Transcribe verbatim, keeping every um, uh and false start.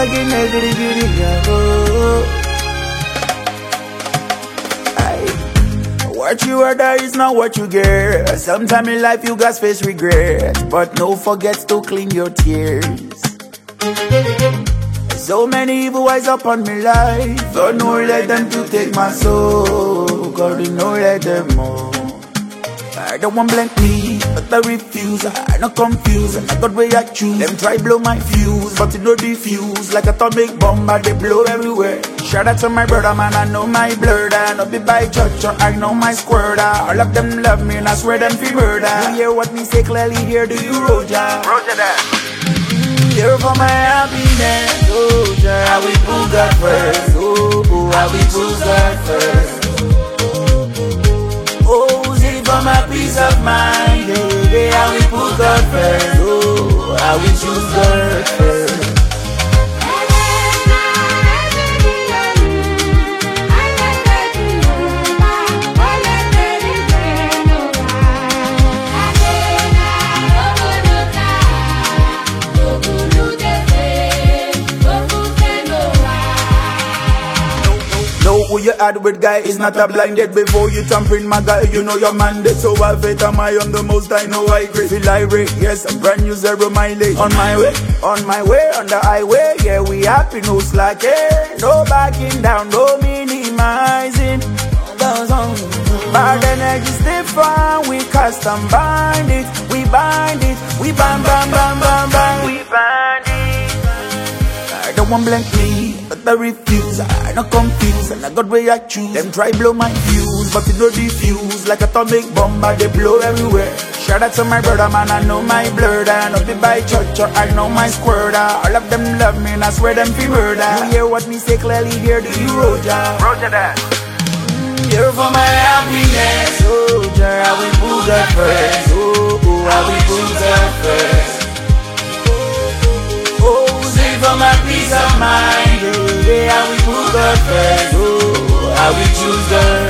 again, every beauty, oh. What you order is not what you get. Sometime in life you got face regret, but no forget to clean your tears. So many evil eyes upon me life, God no let them to take my soul. God no let them more. I don't want blank me, but I refuse. I not confused, I got way I choose. Them try blow my fuse, but it no diffuse. Like atomic bomb, but they blow everywhere. Shout out to my brother, man, I know my blood. I know be by church, or I know my squirter. All of them love me, and I swear them feel murder. You hear what me say clearly, here do you, Roger? Roger that. Here for my happiness, Roger. How we put God first, oh, oh, how we put God first. Oh, see for my peace of mind, yeah, yeah, how we put God first, oh, how we choose God first. Who you had with guy is not a blinded. Before you tampering my guy, you know your mandate. So I fit am I on the most, I know I great. Feel irate, yes, I'm brand new zero mileage. On my way, on my way, on the highway. Yeah, we happy, no slacking. No backing down, no minimizing. Bad energy stay firm, we custom bind it. We bind it, we bam bam bam bam bam. We bind it. I don't want blank me, but I refuse. I not confused, and I got way I choose. Them try blow my fuse, but it no diffuse. Like atomic bomb, but they blow everywhere. Shout out to my brother, man, I know my blood. I know be by church, or I know my squirter. All of them love me, and I swear them feel murder. You hear what me say clearly, here do you, Roger? Roger that. Mm, here for my happiness, Roger. How we put God first, oh, oh, how we put God first. For my peace of mind, yeah, yeah, how we put God first, oh, how we choose God.